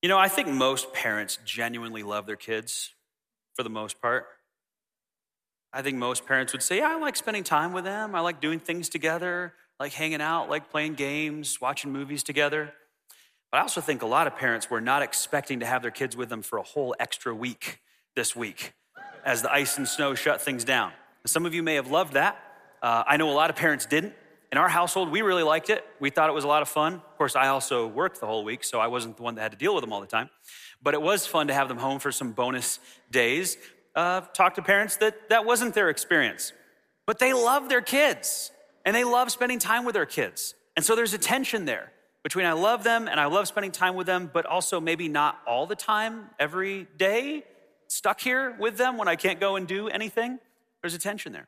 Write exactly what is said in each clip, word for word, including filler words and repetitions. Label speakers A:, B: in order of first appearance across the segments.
A: You know, I think most parents genuinely love their kids for the most part. I think most parents would say, yeah, I like spending time with them. I like doing things together, like hanging out, like playing games, watching movies together. But I also think a lot of parents were not expecting to have their kids with them for a whole extra week this week as the ice and snow shut things down. Some of you may have loved that. Uh, I know a lot of parents didn't. In our household, we really liked it. We thought it was a lot of fun. Of course, I also worked the whole week, so I wasn't the one that had to deal with them all the time. But it was fun to have them home for some bonus days. Uh, talk to parents that that wasn't their experience. But they love their kids, and they love spending time with their kids. And so there's a tension there between I love them and I love spending time with them, but also maybe not all the time, every day, stuck here with them when I can't go and do anything. There's a tension there.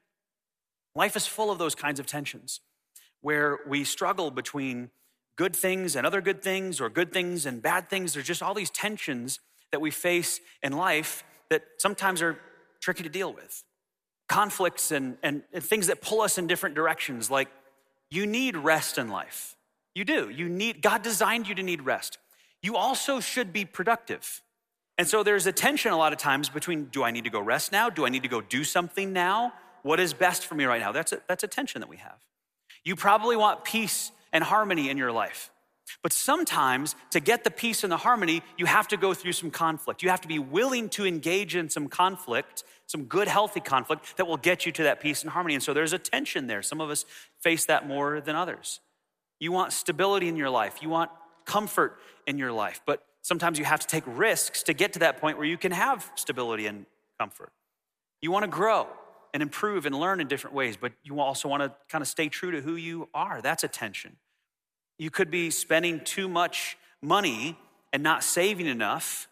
A: Life is full of those kinds of tensions, where we struggle between good things and other good things, or good things and bad things. There's just all these tensions that we face in life that sometimes are tricky to deal with. Conflicts and, and, and things that pull us in different directions. Like, you need rest in life. You do. You need, God designed you to need rest. You also should be productive. And so there's a tension a lot of times between, do I need to go rest now? Do I need to go do something now? What is best for me right now? That's a, that's a tension that we have. You probably want peace and harmony in your life. But sometimes to get the peace and the harmony, you have to go through some conflict. You have to be willing to engage in some conflict, some good, healthy conflict that will get you to that peace and harmony. And so there's a tension there. Some of us face that more than others. You want stability in your life. You want comfort in your life. But sometimes you have to take risks to get to that point where you can have stability and comfort. You want to grow and improve and learn in different ways, but you also want to kind of stay true to who you are. That's a tension. You could be spending too much money and not saving enough,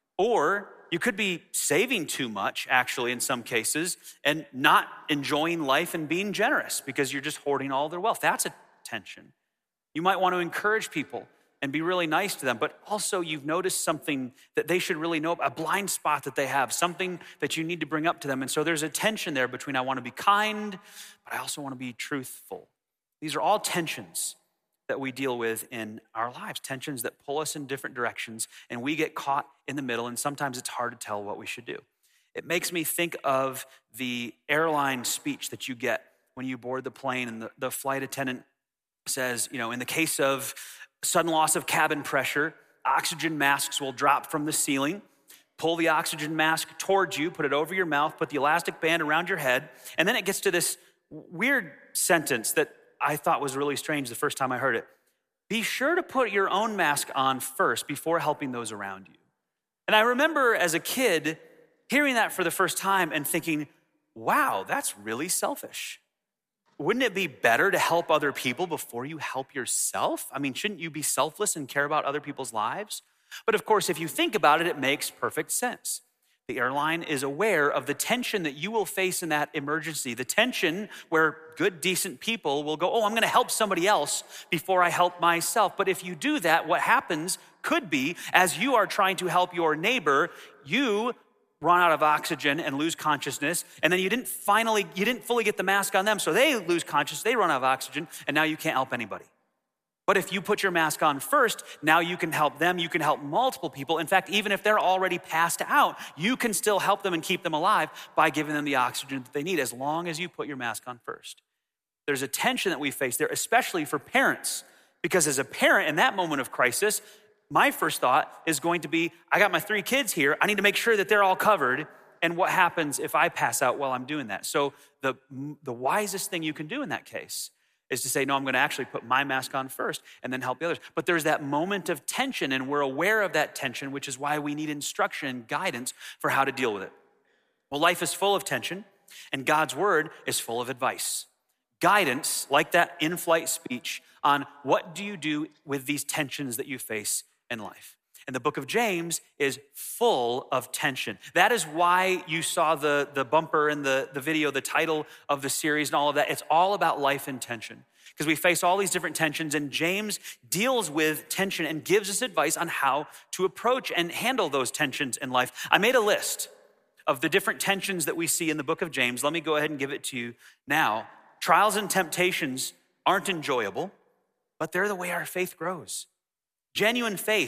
A: or you could be saving too much, actually, in some cases, and not enjoying life and being generous because you're just hoarding all their wealth. That's a tension. You might want to encourage people and be really nice to them, but also you've noticed something that they should really know, a blind spot that they have, something that you need to bring up to them. And so there's a tension there between I want to be kind, but I also want to be truthful. These are all tensions that we deal with in our lives, tensions that pull us in different directions, and we get caught in the middle, and sometimes it's hard to tell what we should do. It makes me think of the airline speech that you get when you board the plane, and the, the flight attendant says, you know, in the case of sudden loss of cabin pressure, oxygen masks will drop from the ceiling. Pull the oxygen mask towards you, put it over your mouth, put the elastic band around your head, and then it gets to this weird sentence that I thought was really strange the first time I heard it. Be sure to put your own mask on first before helping those around you. And I remember as a kid hearing that for the first time and thinking, wow, that's really selfish. Wouldn't it be better to help other people before you help yourself? I mean, shouldn't you be selfless and care about other people's lives? But of course, if you think about it, it makes perfect sense. The airline is aware of the tension that you will face in that emergency, the tension where good, decent people will go, oh, I'm gonna help somebody else before I help myself. But if you do that, what happens could be, as you are trying to help your neighbor, you run out of oxygen and lose consciousness, and then you didn't finally, you didn't fully get the mask on them, so they lose consciousness, they run out of oxygen, and now you can't help anybody. But if you put your mask on first, now you can help them, you can help multiple people. In fact, even if they're already passed out, you can still help them and keep them alive by giving them the oxygen that they need, as long as you put your mask on first. There's a tension that we face there, especially for parents, because as a parent in that moment of crisis, my first thought is going to be, I got my three kids here, I need to make sure that they're all covered, and what happens if I pass out while I'm doing that? So the, the wisest thing you can do in that case is to say, no, I'm gonna actually put my mask on first and then help the others. But there's that moment of tension, and we're aware of that tension, which is why we need instruction and guidance for how to deal with it. Well, life is full of tension, and God's word is full of advice. Guidance, like that in-flight speech, on what do you do with these tensions that you face in life. And the book of James is full of tension. That is why you saw the, the bumper and the, the video, the title of the series and all of that. It's all about life and tension, because we face all these different tensions, and James deals with tension and gives us advice on how to approach and handle those tensions in life. I made a list of the different tensions that we see in the book of James. Let me go ahead and give it to you now. Trials and temptations aren't enjoyable, but they're the way our faith grows. Genuine faith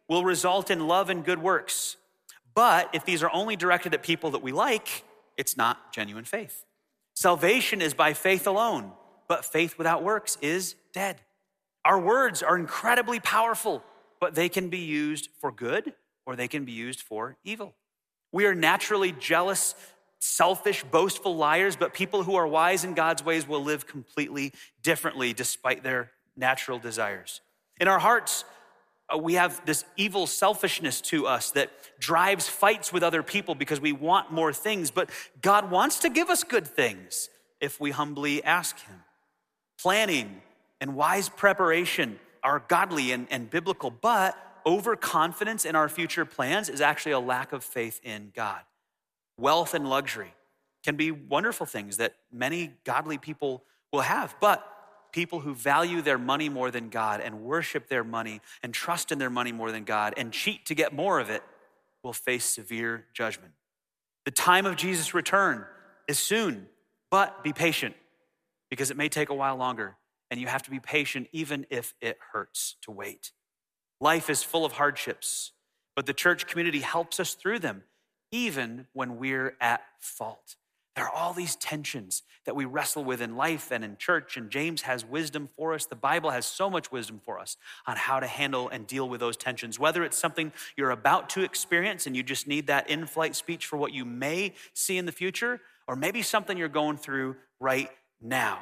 A: will result in love and good works. But if these are only directed at people that we like, it's not genuine faith. Salvation is by faith alone, but faith without works is dead. Our words are incredibly powerful, but they can be used for good or they can be used for evil. We are naturally jealous, selfish, boastful liars, but people who are wise in God's ways will live completely differently despite their natural desires. In our hearts, uh, we have this evil selfishness to us that drives fights with other people because we want more things, but God wants to give us good things if we humbly ask him. Planning and wise preparation are godly and, and biblical, but overconfidence in our future plans is actually a lack of faith in God. Wealth and luxury can be wonderful things that many godly people will have, but people who value their money more than God and worship their money and trust in their money more than God and cheat to get more of it will face severe judgment. The time of Jesus' return is soon, but be patient because it may take a while longer, and you have to be patient even if it hurts to wait. Life is full of hardships, but the church community helps us through them even when we're at fault. There are all these tensions that we wrestle with in life and in church, and James has wisdom for us. The Bible has so much wisdom for us on how to handle and deal with those tensions, whether it's something you're about to experience and you just need that in-flight speech for what you may see in the future, or maybe something you're going through right now.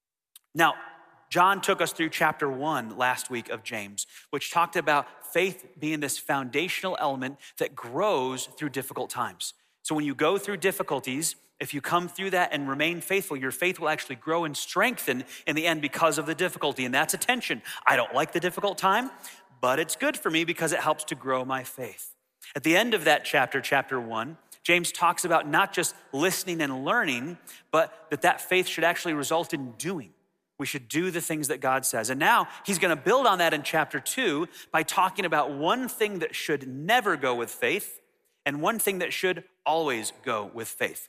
A: Now, John took us through chapter one last week of James, which talked about faith being this foundational element that grows through difficult times. So when you go through difficulties, if you come through that and remain faithful, your faith will actually grow and strengthen in the end because of the difficulty. And that's a tension. I don't like the difficult time, but it's good for me because it helps to grow my faith. At the end of that chapter, chapter one, James talks about not just listening and learning, but that that faith should actually result in doing. We should do the things that God says. And now he's going to build on that in chapter two by talking about one thing that should never go with faith and one thing that should always go with faith.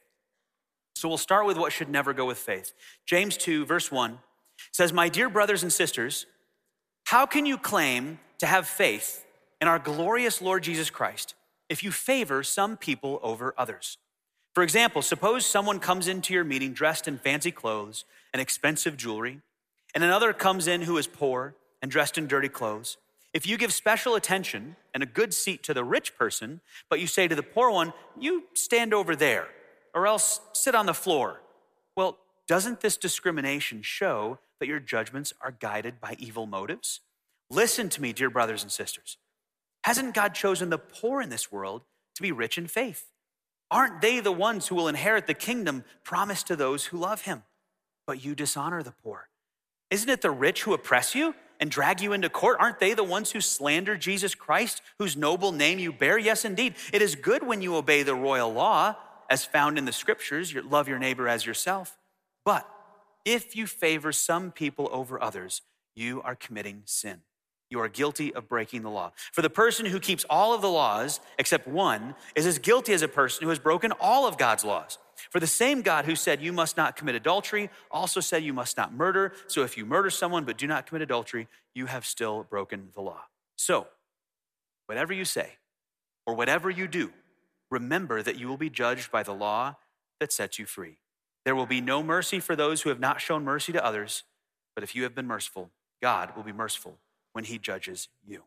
A: So we'll start with what should never go with faith. James two, verse one says, "My dear brothers and sisters, how can you claim to have faith in our glorious Lord Jesus Christ if you favor some people over others? For example, suppose someone comes into your meeting dressed in fancy clothes and expensive jewelry, and another comes in who is poor and dressed in dirty clothes. If you give special attention and a good seat to the rich person, but you say to the poor one, 'You stand over there,' or else sit on the floor, well, doesn't this discrimination show that your judgments are guided by evil motives? Listen to me, dear brothers and sisters. Hasn't God chosen the poor in this world to be rich in faith? Aren't they the ones who will inherit the kingdom promised to those who love him? But you dishonor the poor. Isn't it the rich who oppress you and drag you into court? Aren't they the ones who slander Jesus Christ, whose noble name you bear? Yes, indeed. It is good when you obey the royal law, as found in the scriptures, you love your neighbor as yourself. But if you favor some people over others, you are committing sin. You are guilty of breaking the law. For the person who keeps all of the laws except one is as guilty as a person who has broken all of God's laws. For the same God who said you must not commit adultery also said you must not murder. So if you murder someone but do not commit adultery, you have still broken the law. So whatever you say or whatever you do, remember that you will be judged by the law that sets you free. There will be no mercy for those who have not shown mercy to others, but if you have been merciful, God will be merciful when he judges you."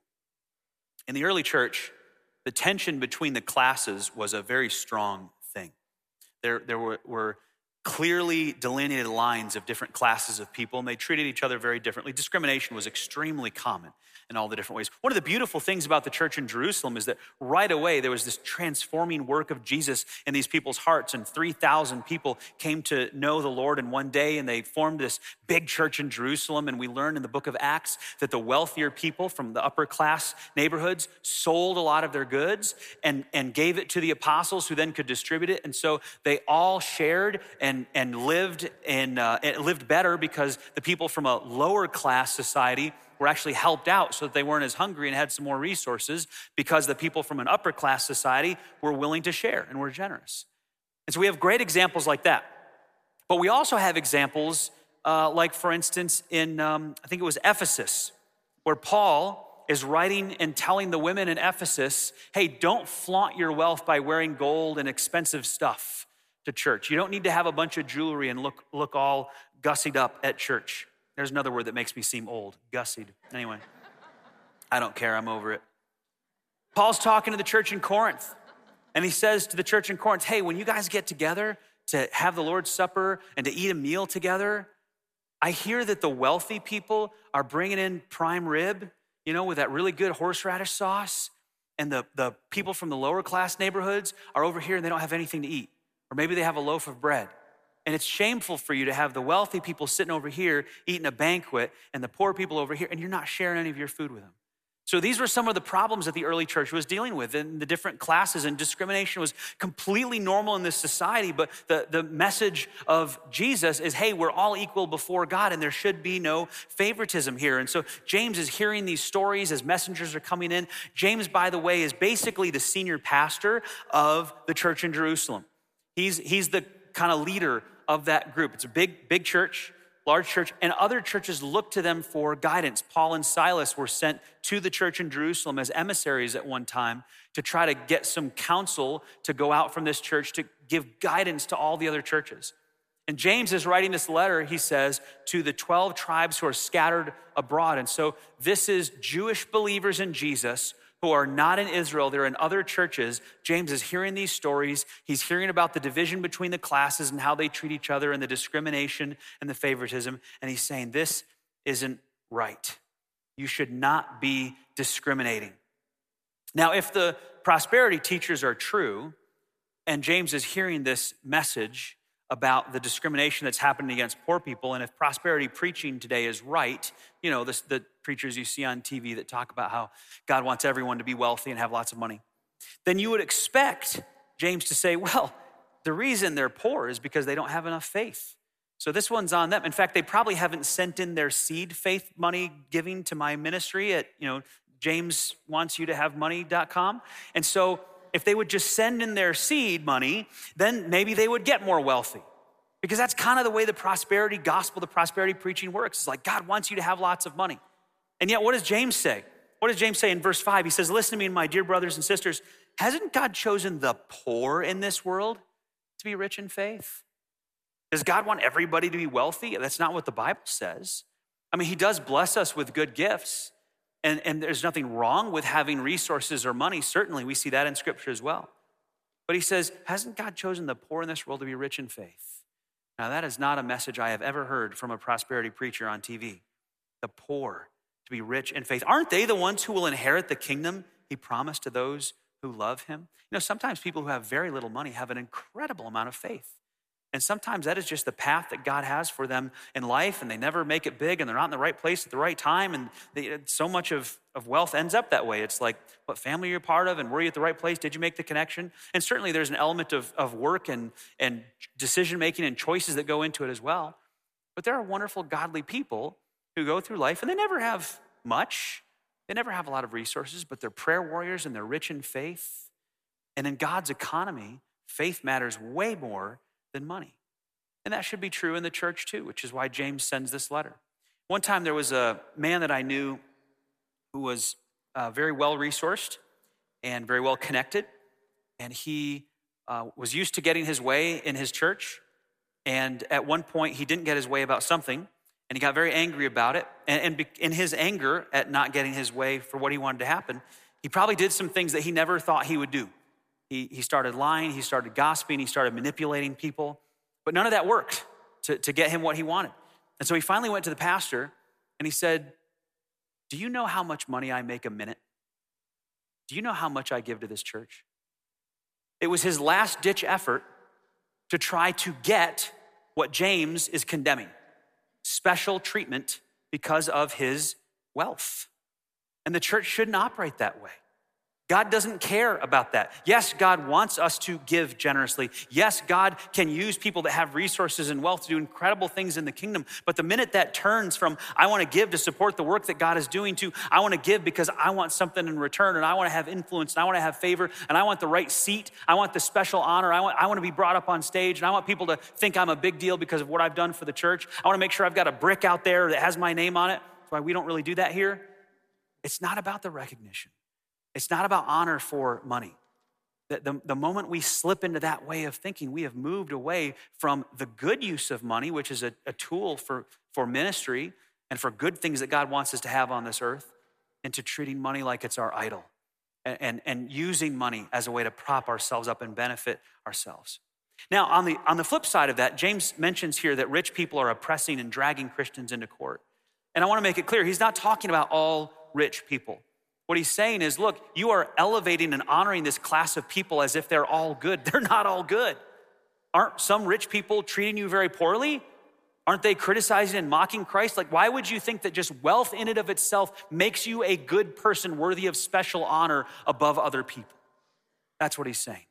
A: In the early church, the tension between the classes was a very strong thing. There, there were, were clearly delineated lines of different classes of people, and they treated each other very differently. Discrimination was extremely common in all the different ways. One of the beautiful things about the church in Jerusalem is that right away there was this transforming work of Jesus in these people's hearts, and three thousand people came to know the Lord in one day, and they formed this big church in Jerusalem. And we learn in the book of Acts that the wealthier people from the upper class neighborhoods sold a lot of their goods and, and gave it to the apostles, who then could distribute it. And so they all shared and, and lived, in, uh, lived better because the people from a lower class society were actually helped out so that they weren't as hungry and had some more resources, because the people from an upper class society were willing to share and were generous. And so we have great examples like that. But we also have examples uh, like, for instance, in, um, I think it was Ephesus, where Paul is writing and telling the women in Ephesus, hey, don't flaunt your wealth by wearing gold and expensive stuff to church. You don't need to have a bunch of jewelry and look, look all gussied up at church. There's another word that makes me seem old, gussied. Anyway, I don't care, I'm over it. Paul's talking to the church in Corinth, and he says to the church in Corinth, hey, when you guys get together to have the Lord's Supper and to eat a meal together, I hear that the wealthy people are bringing in prime rib, you know, with that really good horseradish sauce, and the, the people from the lower class neighborhoods are over here and they don't have anything to eat, or maybe they have a loaf of bread. And it's shameful for you to have the wealthy people sitting over here eating a banquet and the poor people over here, and you're not sharing any of your food with them. So these were some of the problems that the early church was dealing with in the different classes, and discrimination was completely normal in this society. But the, the message of Jesus is, hey, we're all equal before God and there should be no favoritism here. And so James is hearing these stories as messengers are coming in. James, by the way, is basically the senior pastor of the church in Jerusalem. He's, he's the kind of leader of that group. It's a big, big church, large church, and other churches look to them for guidance. Paul and Silas were sent to the church in Jerusalem as emissaries at one time to try to get some counsel to go out from this church to give guidance to all the other churches. And James is writing this letter, he says, to the twelve tribes who are scattered abroad. And so this is Jewish believers in Jesus who are not in Israel, they're in other churches. James is hearing these stories. He's hearing about the division between the classes and how they treat each other and the discrimination and the favoritism. And he's saying, this isn't right. You should not be discriminating. Now, if the prosperity teachers are true, and James is hearing this message about the discrimination that's happening against poor people, and if prosperity preaching today is right, you know, this, the preachers you see on T V that talk about how God wants everyone to be wealthy and have lots of money, then you would expect James to say, well, the reason they're poor is because they don't have enough faith. So this one's on them. In fact, they probably haven't sent in their seed faith money giving to my ministry at, you know, james wants you to have money dot com. And so if they would just send in their seed money, then maybe they would get more wealthy. Because that's kind of the way the prosperity gospel, the prosperity preaching works. It's like God wants you to have lots of money. And yet what does James say? What does James say in verse five? He says, listen to me, my dear brothers and sisters, hasn't God chosen the poor in this world to be rich in faith? Does God want everybody to be wealthy? That's not what the Bible says. I mean, he does bless us with good gifts. And, and there's nothing wrong with having resources or money. Certainly, we see that in Scripture as well. But he says, hasn't God chosen the poor in this world to be rich in faith? Now, that is not a message I have ever heard from a prosperity preacher on T V. The poor to be rich in faith. Aren't they the ones who will inherit the kingdom he promised to those who love him? You know, sometimes people who have very little money have an incredible amount of faith. And sometimes that is just the path that God has for them in life, and they never make it big, and they're not in the right place at the right time, and they, so much of, of wealth ends up that way. It's like, what family you're part of, and were you at the right place? Did you make the connection? And certainly there's an element of, of work and, and decision-making and choices that go into it as well. But there are wonderful, godly people who go through life, and they never have much. They never have a lot of resources, but they're prayer warriors, and they're rich in faith. And in God's economy, faith matters way more than money. And that should be true in the church too, which is why James sends this letter. One time there was a man that I knew who was uh, very well-resourced and very well-connected, and he uh, was used to getting his way in his church, and at one point he didn't get his way about something, and he got very angry about it, and, and be, in his anger at not getting his way for what he wanted to happen, he probably did some things that he never thought he would do. He, he started lying, he started gossiping, he started manipulating people, but none of that worked to, to get him what he wanted. And so he finally went to the pastor and he said, do you know how much money I make a minute? Do you know how much I give to this church? It was his last ditch effort to try to get what James is condemning, special treatment because of his wealth. And the church shouldn't operate that way. God doesn't care about that. Yes, God wants us to give generously. Yes, God can use people that have resources and wealth to do incredible things in the kingdom. But the minute that turns from, I want to give to support the work that God is doing, to, I want to give because I want something in return, and I want to have influence, and I want to have favor, and I want the right seat, I want the special honor, I want, I want to be brought up on stage, and I want people to think I'm a big deal because of what I've done for the church. I want to make sure I've got a brick out there that has my name on it. That's why we don't really do that here. It's not about the recognition. It's not about honor for money. The, the, the moment we slip into that way of thinking, we have moved away from the good use of money, which is a, a tool for, for ministry and for good things that God wants us to have on this earth, into treating money like it's our idol and, and, and using money as a way to prop ourselves up and benefit ourselves. Now, on the, on the flip side of that, James mentions here that rich people are oppressing and dragging Christians into court. And I want to make it clear, he's not talking about all rich people. What he's saying is, look, you are elevating and honoring this class of people as if they're all good. They're not all good. Aren't some rich people treating you very poorly? Aren't they criticizing and mocking Christ? Like, why would you think that just wealth in and of itself makes you a good person worthy of special honor above other people? That's what he's saying.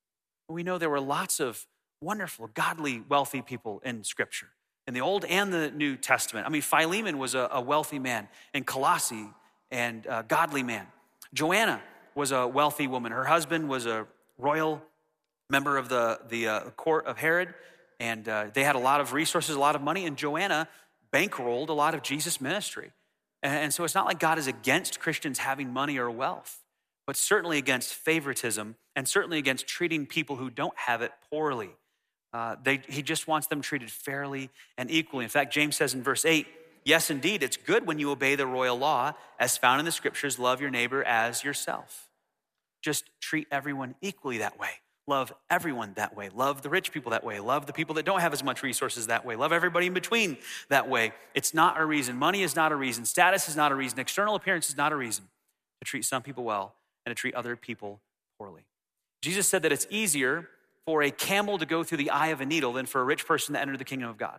A: We know there were lots of wonderful, godly, wealthy people in Scripture, in the Old and the New Testament. I mean, Philemon was a, a wealthy man, and Colossae, and a godly man. Joanna was a wealthy woman. Her husband was a royal member of the, the uh, court of Herod, and uh, they had a lot of resources, a lot of money, and Joanna bankrolled a lot of Jesus' ministry. And, and so it's not like God is against Christians having money or wealth, but certainly against favoritism and certainly against treating people who don't have it poorly. Uh, they, he just wants them treated fairly and equally. In fact, James says in verse eight, yes, indeed, it's good when you obey the royal law as found in the scriptures, love your neighbor as yourself. Just treat everyone equally that way. Love everyone that way. Love the rich people that way. Love the people that don't have as much resources that way. Love everybody in between that way. It's not a reason. Money is not a reason. Status is not a reason. External appearance is not a reason to treat some people well and to treat other people poorly. Jesus said that it's easier for a camel to go through the eye of a needle than for a rich person to enter the kingdom of God.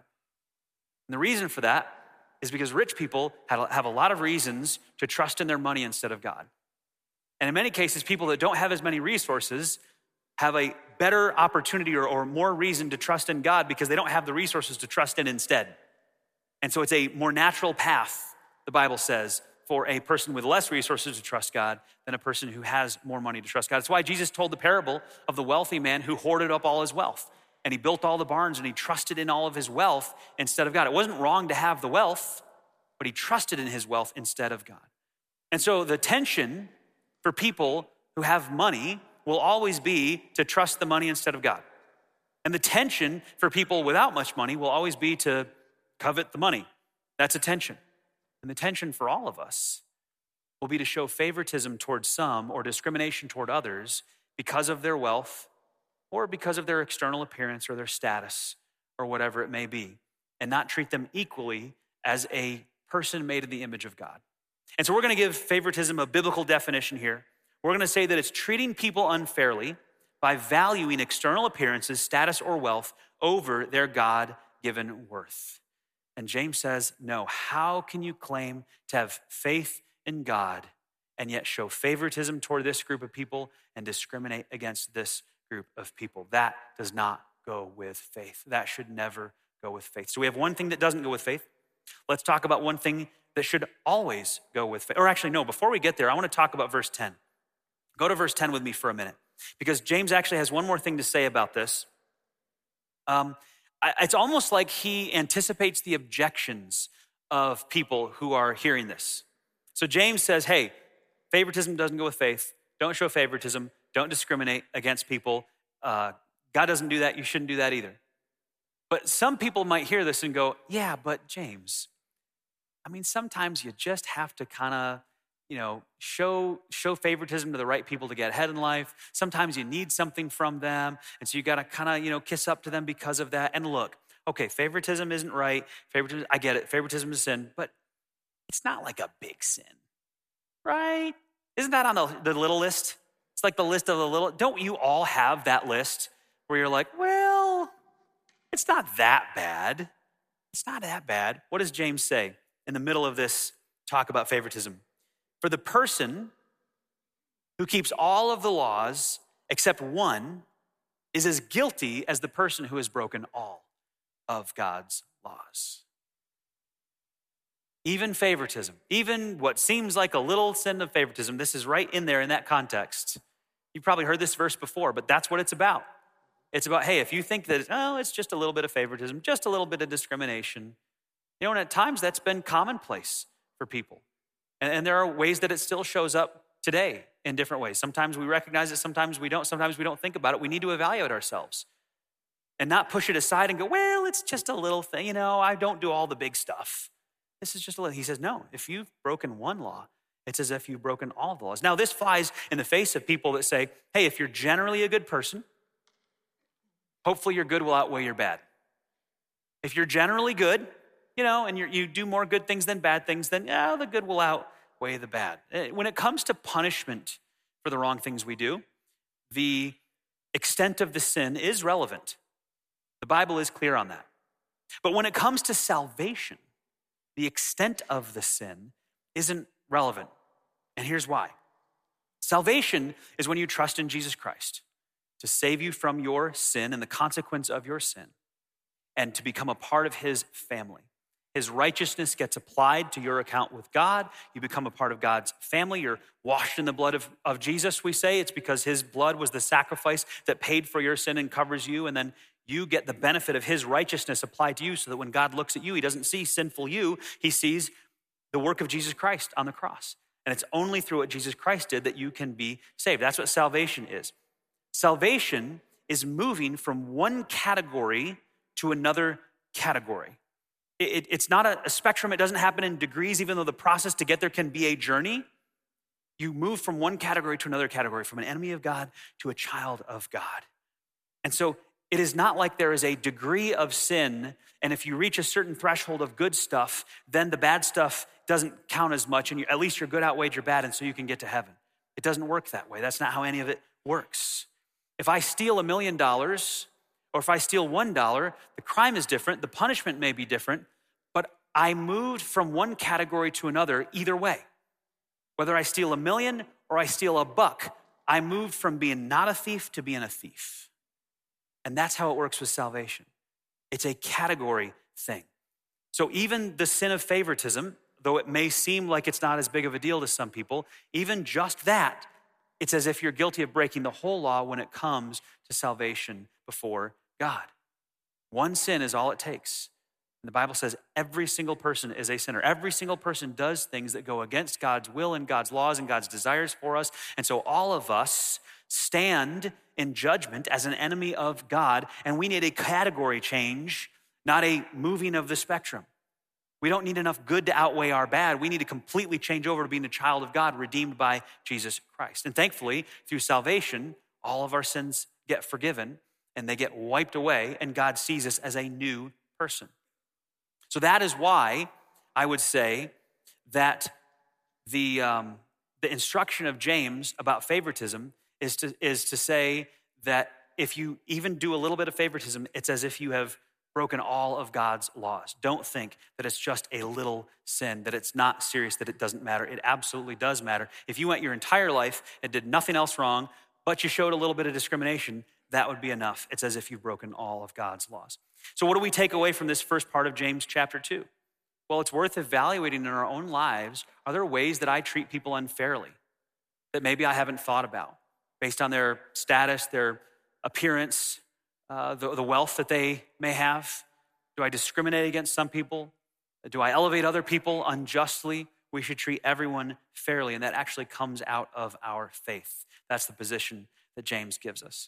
A: And the reason for that is because rich people have a lot of reasons to trust in their money instead of God. And in many cases, people that don't have as many resources have a better opportunity or, or more reason to trust in God because they don't have the resources to trust in instead. And so it's a more natural path, the Bible says, for a person with less resources to trust God than a person who has more money to trust God. That's why Jesus told the parable of the wealthy man who hoarded up all his wealth. And he built all the barns and he trusted in all of his wealth instead of God. It wasn't wrong to have the wealth, but he trusted in his wealth instead of God. And so the tension for people who have money will always be to trust the money instead of God. And the tension for people without much money will always be to covet the money. That's a tension. And the tension for all of us will be to show favoritism towards some or discrimination toward others because of their wealth or because of their external appearance or their status or whatever it may be, and not treat them equally as a person made in the image of God. And so we're gonna give favoritism a biblical definition here. We're gonna say that it's treating people unfairly by valuing external appearances, status, or wealth over their God-given worth. And James says, no, how can you claim to have faith in God and yet show favoritism toward this group of people and discriminate against this group of people? That does not go with faith. That should never go with faith. So we have one thing that doesn't go with faith. Let's talk about one thing that should always go with faith. Or actually, no, before we get there, I want to talk about verse ten. Go to verse ten with me for a minute, because James actually has one more thing to say about this. Um, it's almost like he anticipates the objections of people who are hearing this. So James says, hey, favoritism doesn't go with faith. Don't show favoritism. Don't discriminate against people. Uh, God doesn't do that. You shouldn't do that either. But some people might hear this and go, yeah, but James, I mean, sometimes you just have to kind of, you know, show show favoritism to the right people to get ahead in life. Sometimes you need something from them. And so you got to kind of, you know, kiss up to them because of that. And look, okay, favoritism isn't right. Favoritism, I get it. Favoritism is sin, but it's not like a big sin, right? Isn't that on the, the little list? It's like the list of the little, don't you all have that list where you're like, well, it's not that bad. It's not that bad. What does James say in the middle of this talk about favoritism? For the person who keeps all of the laws except one is as guilty as the person who has broken all of God's laws. Even favoritism, even what seems like a little sin of favoritism, this is right in there in that context. You've probably heard this verse before, but that's what it's about. It's about, hey, if you think that, oh, it's just a little bit of favoritism, just a little bit of discrimination, you know, and at times that's been commonplace for people. And, and there are ways that it still shows up today in different ways. Sometimes we recognize it, sometimes we don't. Sometimes we don't think about it. We need to evaluate ourselves and not push it aside and go, well, it's just a little thing. You know, I don't do all the big stuff. This is just a little. He says, no, if you've broken one law, it's as if you've broken all the laws. Now, this flies in the face of people that say, hey, if you're generally a good person, hopefully your good will outweigh your bad. If you're generally good, you know, and you're, you do more good things than bad things, then yeah, the good will outweigh the bad. When it comes to punishment for the wrong things we do, the extent of the sin is relevant. The Bible is clear on that. But when it comes to salvation, the extent of the sin isn't relevant. And here's why. Salvation is when you trust in Jesus Christ to save you from your sin and the consequence of your sin and to become a part of his family. His righteousness gets applied to your account with God. You become a part of God's family. You're washed in the blood of, of Jesus, we say. It's because his blood was the sacrifice that paid for your sin and covers you. And then you get the benefit of his righteousness applied to you so that when God looks at you, he doesn't see sinful you. He sees the work of Jesus Christ on the cross. And it's only through what Jesus Christ did that you can be saved. That's what salvation is. Salvation is moving from one category to another category. It, it, it's not a, a spectrum. It doesn't happen in degrees, even though the process to get there can be a journey. You move from one category to another category, from an enemy of God to a child of God. And so it is not like there is a degree of sin, and if you reach a certain threshold of good stuff, then the bad stuff doesn't count as much, and you, at least your good outweighed your bad, and so you can get to heaven. It doesn't work that way. That's not how any of it works. If I steal a million dollars, or if I steal one dollar, the crime is different, the punishment may be different, but I moved from one category to another either way. Whether I steal a million or I steal a buck, I moved from being not a thief to being a thief. And that's how it works with salvation. It's a category thing. So even the sin of favoritism, though it may seem like it's not as big of a deal to some people, even just that, it's as if you're guilty of breaking the whole law when it comes to salvation before God. One sin is all it takes. And the Bible says every single person is a sinner. Every single person does things that go against God's will and God's laws and God's desires for us. And so all of us stand in judgment as an enemy of God, and we need a category change, not a moving of the spectrum. We don't need enough good to outweigh our bad. We need to completely change over to being a child of God, redeemed by Jesus Christ. And thankfully, through salvation, all of our sins get forgiven, and they get wiped away, and God sees us as a new person. So that is why I would say that the, um, the instruction of James about favoritism is to, is to say that if you even do a little bit of favoritism, it's as if you have broken all of God's laws. Don't think that it's just a little sin, that it's not serious, that it doesn't matter. It absolutely does matter. If you went your entire life and did nothing else wrong, but you showed a little bit of discrimination, that would be enough. It's as if you've broken all of God's laws. So what do we take away from this first part of James chapter two? Well, it's worth evaluating in our own lives. Are there ways that I treat people unfairly that maybe I haven't thought about based on their status, their appearance, uh, the, the wealth that they may have? Do I discriminate against some people? Do I elevate other people unjustly? We should treat everyone fairly, and that actually comes out of our faith. That's the position that James gives us.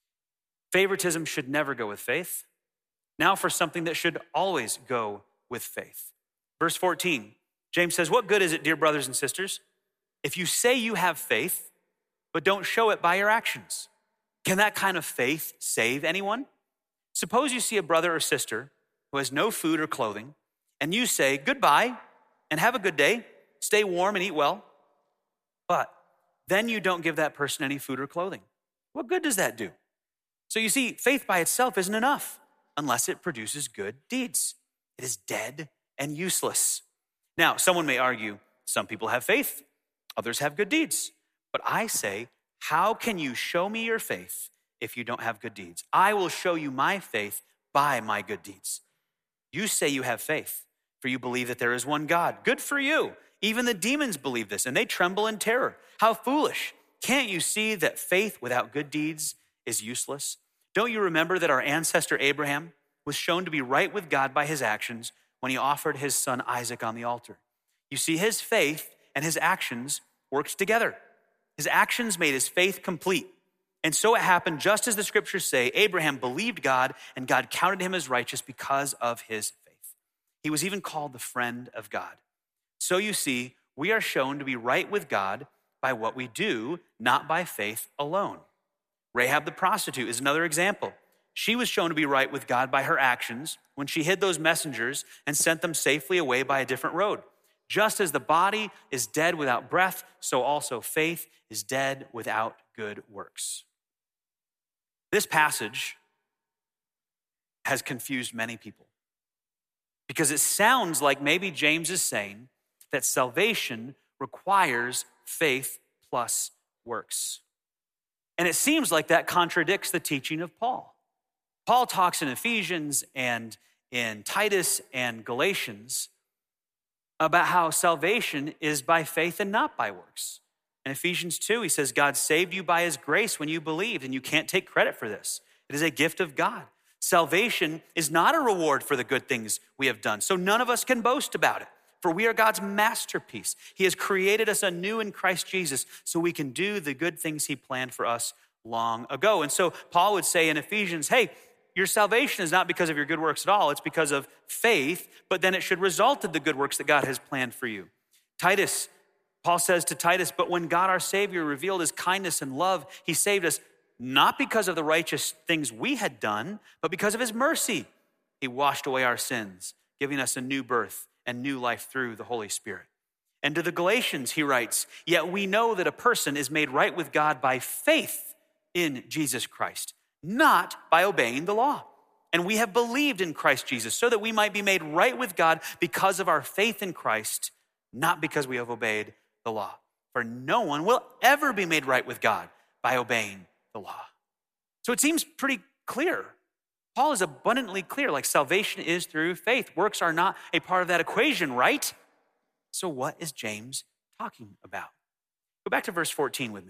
A: Favoritism should never go with faith. Now for something that should always go with faith. Verse fourteen, James says, "What good is it, dear brothers and sisters, if you say you have faith, but don't show it by your actions? Can that kind of faith save anyone? Suppose you see a brother or sister who has no food or clothing, and you say, 'Goodbye, and have a good day, stay warm and eat well.' But then you don't give that person any food or clothing. What good does that do?" So you see, faith by itself isn't enough unless it produces good deeds. It is dead and useless. Now, someone may argue, some people have faith, others have good deeds. But I say, how can you show me your faith if you don't have good deeds? I will show you my faith by my good deeds. You say you have faith, for you believe that there is one God. Good for you. Even the demons believe this, and they tremble in terror. How foolish. Can't you see that faith without good deeds is useless? Don't you remember that our ancestor Abraham was shown to be right with God by his actions when he offered his son Isaac on the altar? You see, his faith and his actions worked together. His actions made his faith complete. And so it happened just as the scriptures say, Abraham believed God and God counted him as righteous because of his faith. He was even called the friend of God. So you see, we are shown to be right with God by what we do, not by faith alone. Rahab the prostitute is another example. She was shown to be right with God by her actions when she hid those messengers and sent them safely away by a different road. Just as the body is dead without breath, so also faith is dead without good works. This passage has confused many people because it sounds like maybe James is saying that salvation requires faith plus works. And it seems like that contradicts the teaching of Paul. Paul talks in Ephesians and in Titus and Galatians about how salvation is by faith and not by works. In Ephesians two, he says, God saved you by his grace when you believed, and you can't take credit for this. It is a gift of God. Salvation is not a reward for the good things we have done, so none of us can boast about it, for we are God's masterpiece. He has created us anew in Christ Jesus so we can do the good things he planned for us long ago. And so Paul would say in Ephesians, hey, your salvation is not because of your good works at all. It's because of faith, but then it should result in the good works that God has planned for you. Titus, Paul says to Titus, but when God our Savior revealed his kindness and love, he saved us not because of the righteous things we had done, but because of his mercy. He washed away our sins, giving us a new birth and new life through the Holy Spirit. And to the Galatians, he writes, yet we know that a person is made right with God by faith in Jesus Christ, not by obeying the law. And we have believed in Christ Jesus so that we might be made right with God because of our faith in Christ, not because we have obeyed the law. For no one will ever be made right with God by obeying the law. So it seems pretty clear. Paul is abundantly clear, like salvation is through faith. Works are not a part of that equation, right? So what is James talking about? Go back to verse fourteen with me.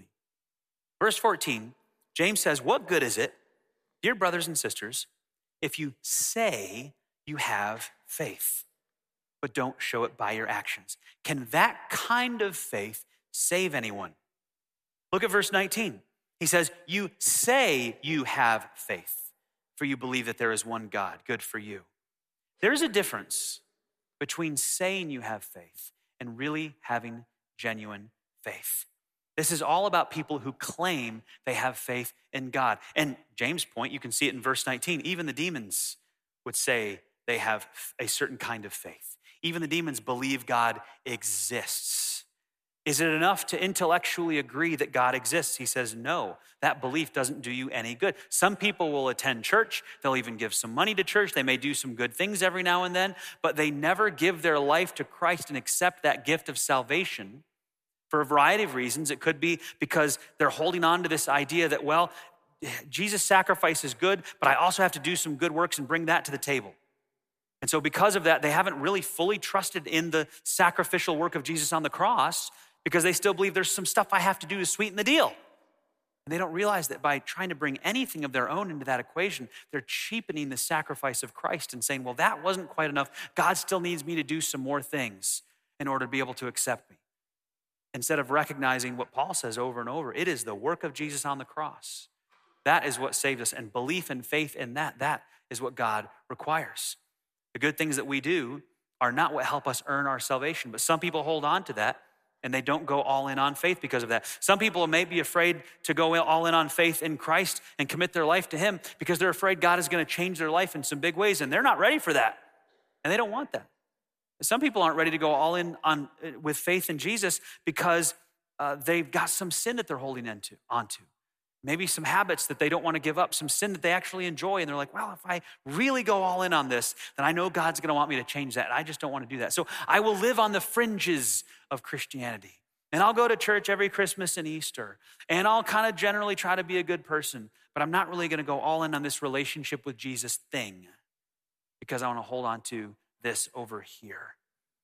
A: Verse fourteen, James says, what good is it, dear brothers and sisters, if you say you have faith, but don't show it by your actions? Can that kind of faith save anyone? Look at verse nineteen. He says, you say you have faith, for you believe that there is one God. Good for you. There's a difference between saying you have faith and really having genuine faith. This is all about people who claim they have faith in God. And James' point, you can see it in verse nineteen. Even the demons would say they have a certain kind of faith. Even the demons believe God exists. Is it enough to intellectually agree that God exists? He says, no, that belief doesn't do you any good. Some people will attend church. They'll even give some money to church. They may do some good things every now and then, but they never give their life to Christ and accept that gift of salvation for a variety of reasons. It could be because they're holding on to this idea that, well, Jesus' sacrifice is good, but I also have to do some good works and bring that to the table. And so because of that, they haven't really fully trusted in the sacrificial work of Jesus on the cross because they still believe there's some stuff I have to do to sweeten the deal. And they don't realize that by trying to bring anything of their own into that equation, they're cheapening the sacrifice of Christ and saying, well, that wasn't quite enough. God still needs me to do some more things in order to be able to accept me. Instead of recognizing what Paul says over and over, it is the work of Jesus on the cross. That is what saved us. And belief and faith in that, that is what God requires. The good things that we do are not what help us earn our salvation, but some people hold on to that and they don't go all in on faith because of that. Some people may be afraid to go all in on faith in Christ and commit their life to him because they're afraid God is going to change their life in some big ways, and they're not ready for that, and they don't want that. Some people aren't ready to go all in on with faith in Jesus because uh, they've got some sin that they're holding into, onto. Maybe some habits that they don't want to give up, some sin that they actually enjoy. And they're like, well, if I really go all in on this, then I know God's going to want me to change that. And I just don't want to do that. So I will live on the fringes of Christianity. And I'll go to church every Christmas and Easter. And I'll kind of generally try to be a good person. But I'm not really going to go all in on this relationship with Jesus thing because I want to hold on to this over here.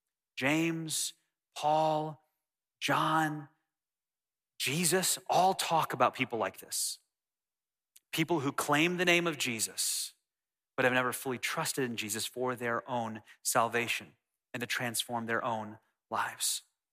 A: James, Paul, John, Jesus all talk about people like this. People who claim the name of Jesus, but have never fully trusted in Jesus for their own salvation and to transform their own lives.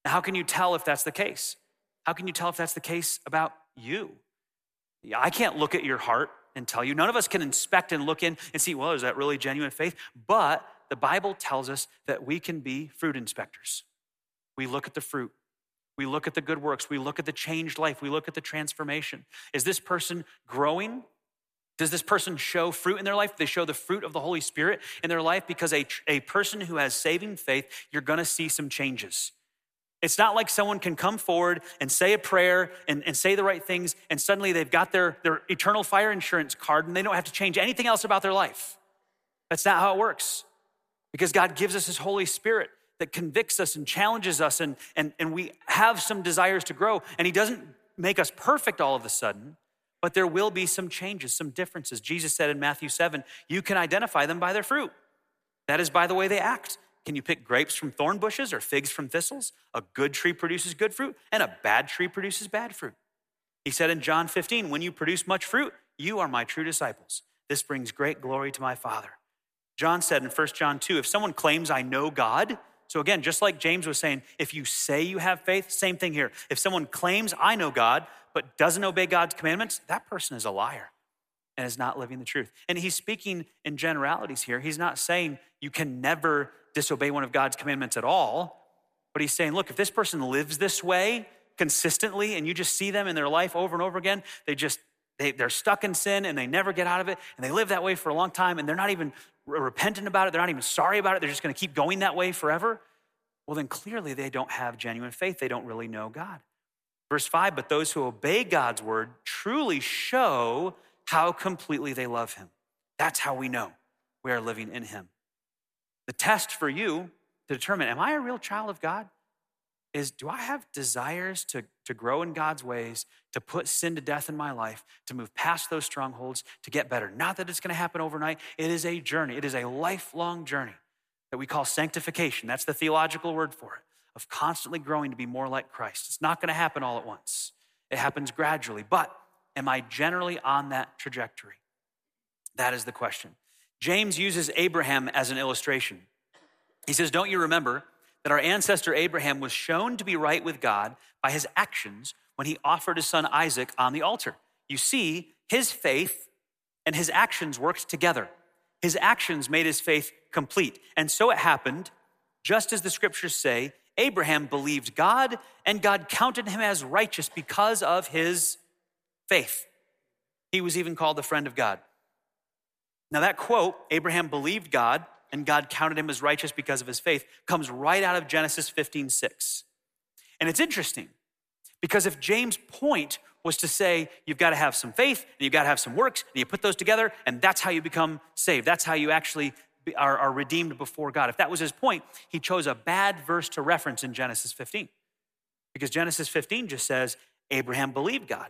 A: Now, how can you tell if that's the case? How can you tell if that's the case about you? Yeah, I can't look at your heart and tell you. None of us can inspect and look in and see, well, is that really genuine faith? But the Bible tells us that we can be fruit inspectors. We look at the fruit. We look at the good works. We look at the changed life. We look at the transformation. Is this person growing? Does this person show fruit in their life? They show the fruit of the Holy Spirit in their life? Because a, a person who has saving faith, you're gonna see some changes. It's not like someone can come forward and say a prayer and, and say the right things, and suddenly they've got their, their eternal fire insurance card and they don't have to change anything else about their life. That's not how it works. Because God gives us his Holy Spirit that convicts us and challenges us, and, and, and we have some desires to grow. And he doesn't make us perfect all of a sudden, but there will be some changes, some differences. Jesus said in Matthew seven, you can identify them by their fruit. That is by the way they act. Can you pick grapes from thorn bushes or figs from thistles? A good tree produces good fruit, and a bad tree produces bad fruit. He said in John fifteen, when you produce much fruit, you are my true disciples. This brings great glory to my Father. John said in First John two, if someone claims I know God, so again, just like James was saying, if you say you have faith, same thing here. If someone claims I know God, but doesn't obey God's commandments, that person is a liar and is not living the truth. And he's speaking in generalities here. He's not saying you can never disobey one of God's commandments at all, but he's saying, look, if this person lives this way consistently and you just see them in their life over and over again, they just, they, they're stuck in sin and they never get out of it, and they live that way for a long time and they're not even repentant about it, they're not even sorry about it, they're just gonna keep going that way forever, well then clearly they don't have genuine faith. They don't really know God. Verse five, but those who obey God's word truly show how completely they love him. That's how we know we are living in him. The test for you to determine, am I a real child of God? Is do I have desires to, to grow in God's ways, to put sin to death in my life, to move past those strongholds, to get better? Not that it's gonna happen overnight. It is a journey. It is a lifelong journey that we call sanctification. That's the theological word for it, of constantly growing to be more like Christ. It's not gonna happen all at once. It happens gradually, but am I generally on that trajectory? That is the question. James uses Abraham as an illustration. He says, don't you remember that our ancestor Abraham was shown to be right with God by his actions when he offered his son Isaac on the altar? You see, his faith and his actions worked together. His actions made his faith complete. And so it happened, just as the scriptures say, Abraham believed God and God counted him as righteous because of his faith. He was even called the friend of God. Now that quote, Abraham believed God and God counted him as righteous because of his faith, comes right out of Genesis fifteen six. And it's interesting because if James' point was to say, you've got to have some faith and you've got to have some works and you put those together and that's how you become saved. That's how you actually are, are redeemed before God. If that was his point, he chose a bad verse to reference in Genesis fifteen, because Genesis fifteen just says, Abraham believed God.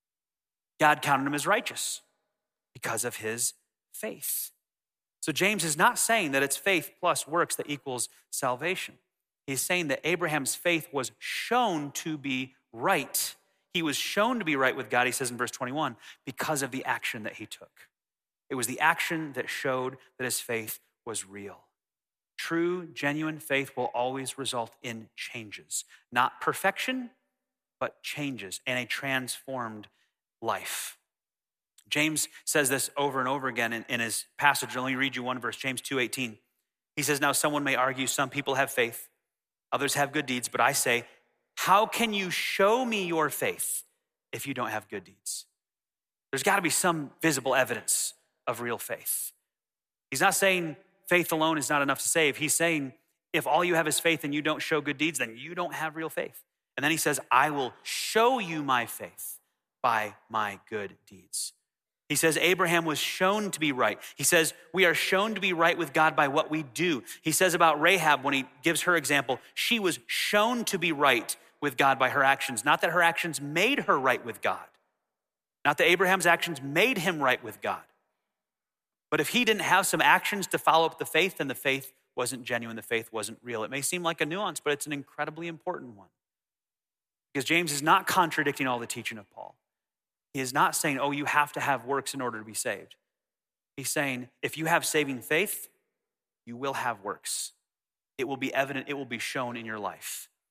A: God counted him as righteous because of his faith. So James is not saying that it's faith plus works that equals salvation. He's saying that Abraham's faith was shown to be right. He was shown to be right with God, he says in verse twenty-one, because of the action that he took. It was the action that showed that his faith was real. True, genuine faith will always result in changes. Not perfection, but changes and a transformed life. James says this over and over again in, in his passage. Let me read you one verse, James two eighteen. He says, now someone may argue some people have faith, others have good deeds, but I say, how can you show me your faith if you don't have good deeds? There's got to be some visible evidence of real faith. He's not saying faith alone is not enough to save. He's saying if all you have is faith and you don't show good deeds, then you don't have real faith. And then he says, I will show you my faith by my good deeds. He says Abraham was shown to be right. He says we are shown to be right with God by what we do. He says about Rahab, when he gives her example, she was shown to be right with God by her actions. Not that her actions made her right with God. Not that Abraham's actions made him right with God. But if he didn't have some actions to follow up the faith, then the faith wasn't genuine, the faith wasn't real. It may seem like a nuance, but it's an incredibly important one. Because James is not contradicting all the teaching of Paul. He is not saying, oh, you have to have works in order to be saved. He's saying, if you have saving faith, you will have works. It will be evident, it will be shown in your life.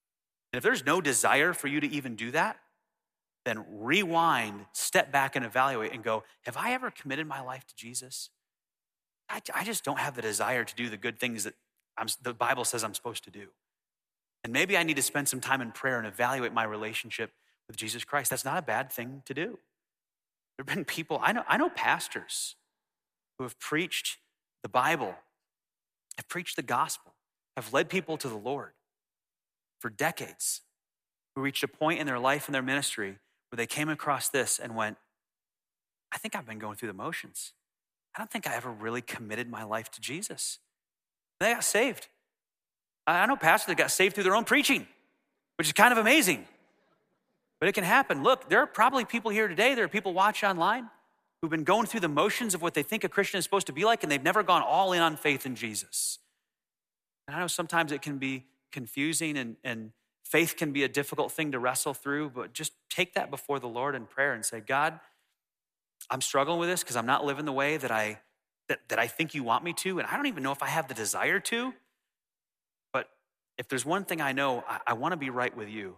A: And if there's no desire for you to even do that, then rewind, step back and evaluate and go, have I ever committed my life to Jesus? I, I just don't have the desire to do the good things that I'm, the Bible says I'm supposed to do. And maybe I need to spend some time in prayer and evaluate my relationship with Jesus Christ. That's not a bad thing to do. There have been people, I know, I know pastors who have preached the Bible, have preached the gospel, have led people to the Lord for decades, who reached a point in their life and their ministry where they came across this and went, I think I've been going through the motions. I don't think I ever really committed my life to Jesus. They got saved. I know pastors that got saved through their own preaching, which is kind of amazing. But it can happen. Look, there are probably people here today, there are people watching online who've been going through the motions of what they think a Christian is supposed to be like, and they've never gone all in on faith in Jesus. And I know sometimes it can be confusing and, and faith can be a difficult thing to wrestle through, but just take that before the Lord in prayer and say, God, I'm struggling with this because I'm not living the way that I that, that I think you want me to, and I don't even know if I have the desire to. But if there's one thing I know, I, I want to be right with you.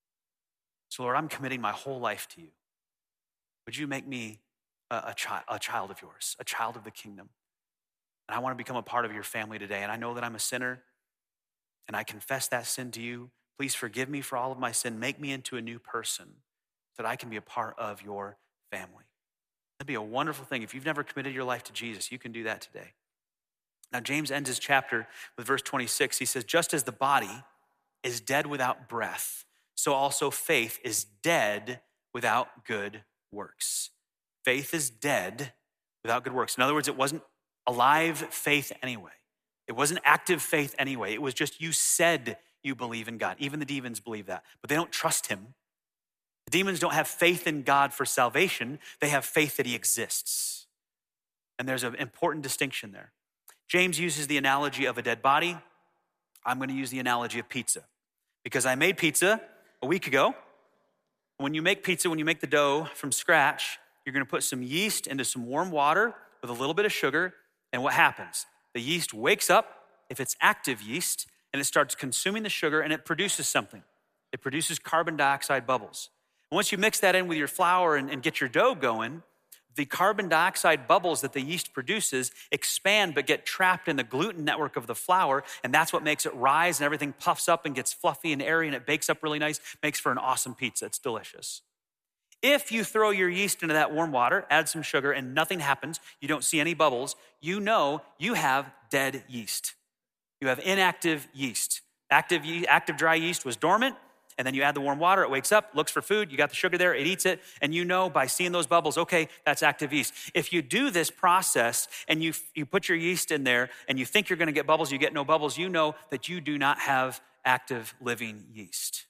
A: So Lord, I'm committing my whole life to you. Would you make me a, a, child, a child of yours, a child of the kingdom? And I want to become a part of your family today. And I know that I'm a sinner, and I confess that sin to you. Please forgive me for all of my sin. Make me into a new person so that I can be a part of your family. That'd be a wonderful thing. If you've never committed your life to Jesus, you can do that today. Now, James ends his chapter with verse twenty-six. He says, just as the body is dead without breath, so also faith is dead without good works. Faith is dead without good works. In other words, it wasn't alive faith anyway. It wasn't active faith anyway. It was just you said you believe in God. Even the demons believe that, but they don't trust him. The demons don't have faith in God for salvation. They have faith that he exists. And there's an important distinction there. James uses the analogy of a dead body. I'm going to use the analogy of pizza because I made pizza a week ago. When you make pizza, when you make the dough from scratch, you're going to put some yeast into some warm water with a little bit of sugar. And what happens? The yeast wakes up, if it's active yeast, and it starts consuming the sugar and it produces something. It produces carbon dioxide bubbles. And once you mix that in with your flour and, and get your dough going, the carbon dioxide bubbles that the yeast produces expand but get trapped in the gluten network of the flour, and that's what makes it rise and everything puffs up and gets fluffy and airy and it bakes up really nice, makes for an awesome pizza. It's delicious. If you throw your yeast into that warm water, add some sugar, and nothing happens, you don't see any bubbles, you know you have dead yeast. You have inactive yeast. Active, ye- active dry yeast was dormant, and then you add the warm water, it wakes up, looks for food, you got the sugar there, it eats it, and you know by seeing those bubbles, okay, that's active yeast. If you do this process and you, you put your yeast in there and you think you're gonna get bubbles, you get no bubbles, you know that you do not have active living yeast.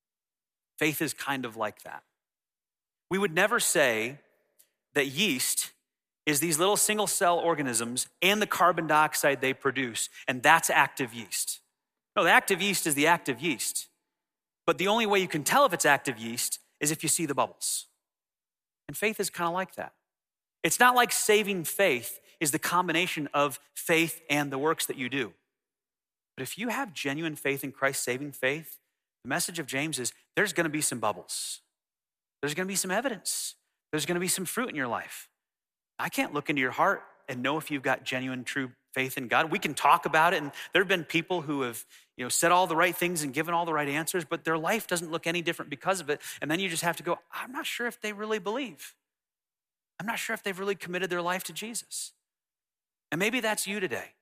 A: Faith is kind of like that. We would never say that yeast is these little single cell organisms and the carbon dioxide they produce, and that's active yeast. No, the active yeast is the active yeast. But the only way you can tell if it's active yeast is if you see the bubbles. And faith is kind of like that. It's not like saving faith is the combination of faith and the works that you do. But if you have genuine faith in Christ, saving faith, the message of James is there's going to be some bubbles. There's going to be some evidence. There's going to be some fruit in your life. I can't look into your heart and know if you've got genuine, true faith in God. We can talk about it, and there have been people who have, you know, said all the right things and given all the right answers, but their life doesn't look any different because of it. And then you just have to go, I'm not sure if they really believe. I'm not sure if they've really committed their life to Jesus. And maybe that's you today.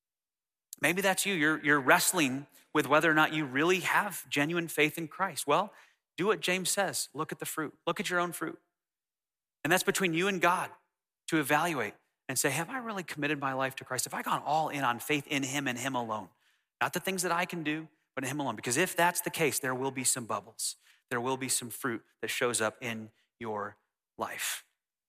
A: Maybe that's you. You're, you're wrestling with whether or not you really have genuine faith in Christ. Well, do what James says. Look at the fruit. Look at your own fruit. And that's between you and God to evaluate and say, have I really committed my life to Christ? Have I gone all in on faith in him and him alone? Not the things that I can do, but in him alone. Because if that's the case, there will be some bubbles. There will be some fruit that shows up in your life.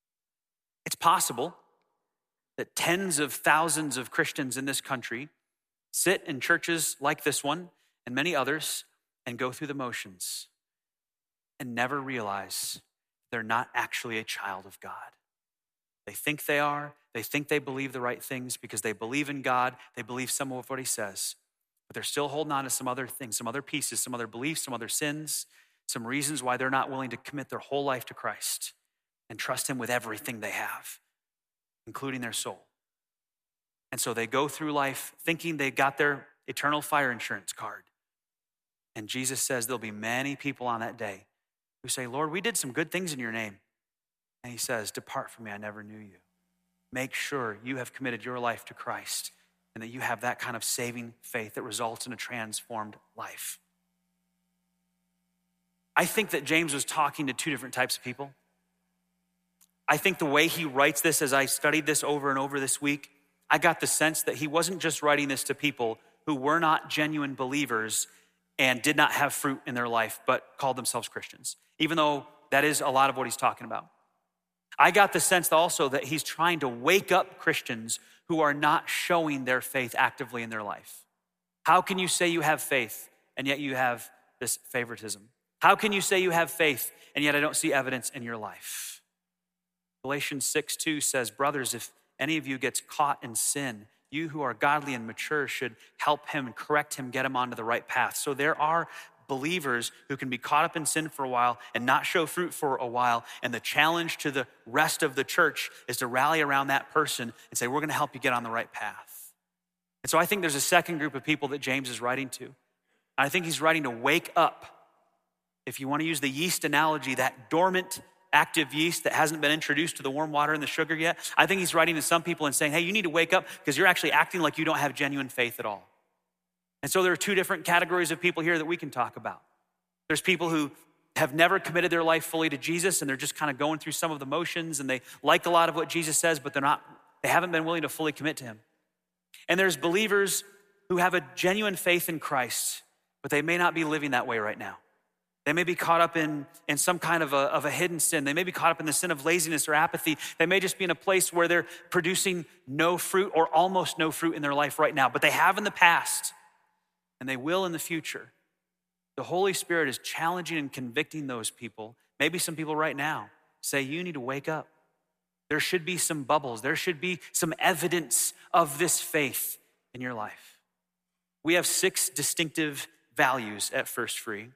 A: It's possible that tens of thousands of Christians in this country sit in churches like this one and many others and go through the motions and never realize they're not actually a child of God. They think they are. They think they believe the right things because they believe in God. They believe some of what he says. but they're still holding on to some other things, some other pieces, some other beliefs, some other sins, some reasons why they're not willing to commit their whole life to Christ and trust him with everything they have, including their soul. And so they go through life thinking they got their eternal fire insurance card. And Jesus says there'll be many people on that day who say, Lord, we did some good things in your name. And he says, depart from me, I never knew you. Make sure you have committed your life to Christ and that you have that kind of saving faith that results in a transformed life. I think that James was talking to two different types of people. I think the way he writes this, as I studied this over and over this week, I got the sense that he wasn't just writing this to people who were not genuine believers and did not have fruit in their life, but called themselves Christians, even though that is a lot of what he's talking about. I got the sense also that he's trying to wake up Christians who are not showing their faith actively in their life. How can you say you have faith and yet you have this favoritism? How can you say you have faith and yet I don't see evidence in your life? Galatians six two says, brothers, if any of you gets caught in sin, you who are godly and mature should help him and correct him, get him onto the right path. So there are believers who can be caught up in sin for a while and not show fruit for a while. And the challenge to the rest of the church is to rally around that person and say, we're going to help you get on the right path. And so I think there's a second group of people that James is writing to. I think he's writing to wake up. If you want to use the yeast analogy, that dormant active yeast that hasn't been introduced to the warm water and the sugar yet, I think he's writing to some people and saying, hey, you need to wake up because you're actually acting like you don't have genuine faith at all. And so there are two different categories of people here that we can talk about. There's people who have never committed their life fully to Jesus and they're just kind of going through some of the motions and they like a lot of what Jesus says, but they're not, they haven't been willing to fully commit to him. And there's believers who have a genuine faith in Christ, but they may not be living that way right now. They may be caught up in, in some kind of a, of a hidden sin. They may be caught up in the sin of laziness or apathy. They may just be in a place where they're producing no fruit or almost no fruit in their life right now, but they have in the past. And they will in the future. The Holy Spirit is challenging and convicting those people. Maybe some people right now say, you need to wake up. There should be some bubbles. There should be some evidence of this faith in your life. We have six distinctive values at First Free.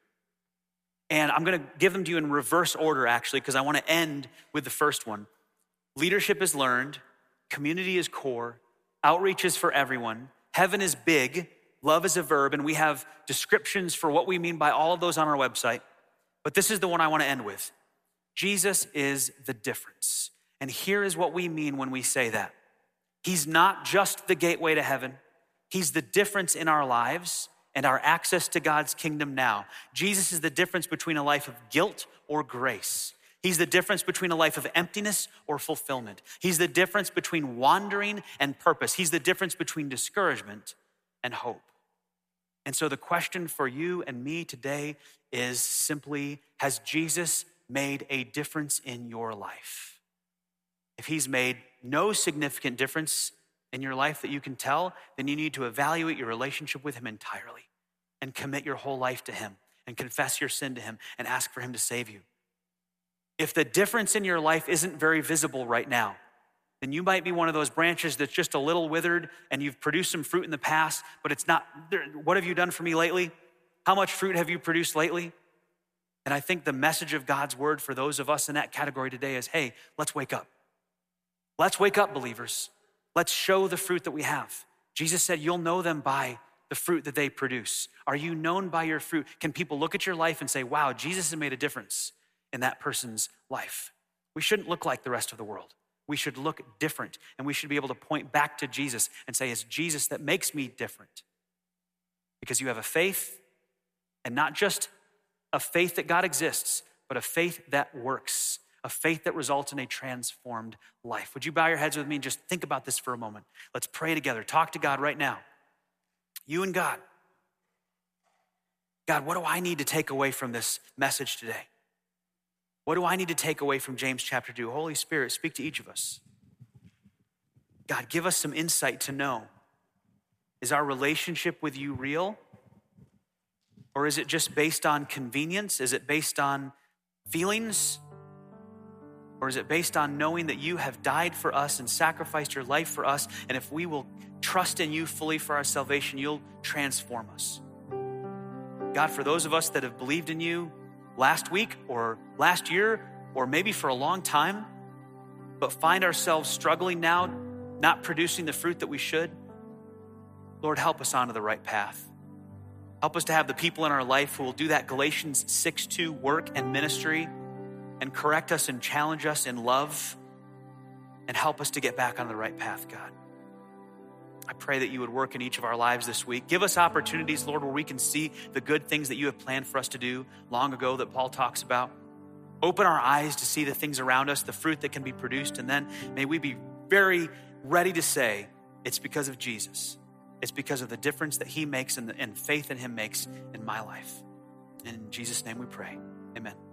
A: And I'm gonna give them to you in reverse order actually, because I wanna end with the first one. Leadership is learned, community is core, outreach is for everyone, heaven is big, love is a verb, and we have descriptions for what we mean by all of those on our website. But this is the one I want to end with. Jesus is the difference. And here is what we mean when we say that. He's not just the gateway to heaven. He's the difference in our lives and our access to God's kingdom now. Jesus is the difference between a life of guilt or grace. He's the difference between a life of emptiness or fulfillment. He's the difference between wandering and purpose. He's the difference between discouragement and hope. And so the question for you and me today is simply, has Jesus made a difference in your life? If he's made no significant difference in your life that you can tell, then you need to evaluate your relationship with him entirely and commit your whole life to him and confess your sin to him and ask for him to save you. If the difference in your life isn't very visible right now, then you might be one of those branches that's just a little withered and you've produced some fruit in the past, but it's not, what have you done for me lately? How much fruit have you produced lately? And I think the message of God's word for those of us in that category today is, hey, let's wake up. Let's wake up, believers. Let's show the fruit that we have. Jesus said, you'll know them by the fruit that they produce. Are you known by your fruit? Can people look at your life and say, wow, Jesus has made a difference in that person's life? We shouldn't look like the rest of the world. We should look different, and we should be able to point back to Jesus and say, it's Jesus that makes me different. Because you have a faith, and not just a faith that God exists, but a faith that works, a faith that results in a transformed life. Would you bow your heads with me and just think about this for a moment? Let's pray together. Talk to God right now. You and God. God, what do I need to take away from this message today? What do I need to take away from James chapter two? Holy Spirit, speak to each of us. God, give us some insight to know, is our relationship with you real? Or is it just based on convenience? Is it based on feelings? Or is it based on knowing that you have died for us and sacrificed your life for us? And if we will trust in you fully for our salvation, you'll transform us. God, for those of us that have believed in you last week or last year, or maybe for a long time, but find ourselves struggling now, not producing the fruit that we should, Lord, help us onto the right path. Help us to have the people in our life who will do that Galatians six two work and ministry and correct us and challenge us in love and help us to get back on the right path, God. I pray that you would work in each of our lives this week. Give us opportunities, Lord, where we can see the good things that you have planned for us to do long ago that Paul talks about. Open our eyes to see the things around us, the fruit that can be produced, and then may we be very ready to say it's because of Jesus. It's because of the difference that he makes and, the, and faith in him makes in my life. In Jesus' name we pray. Amen.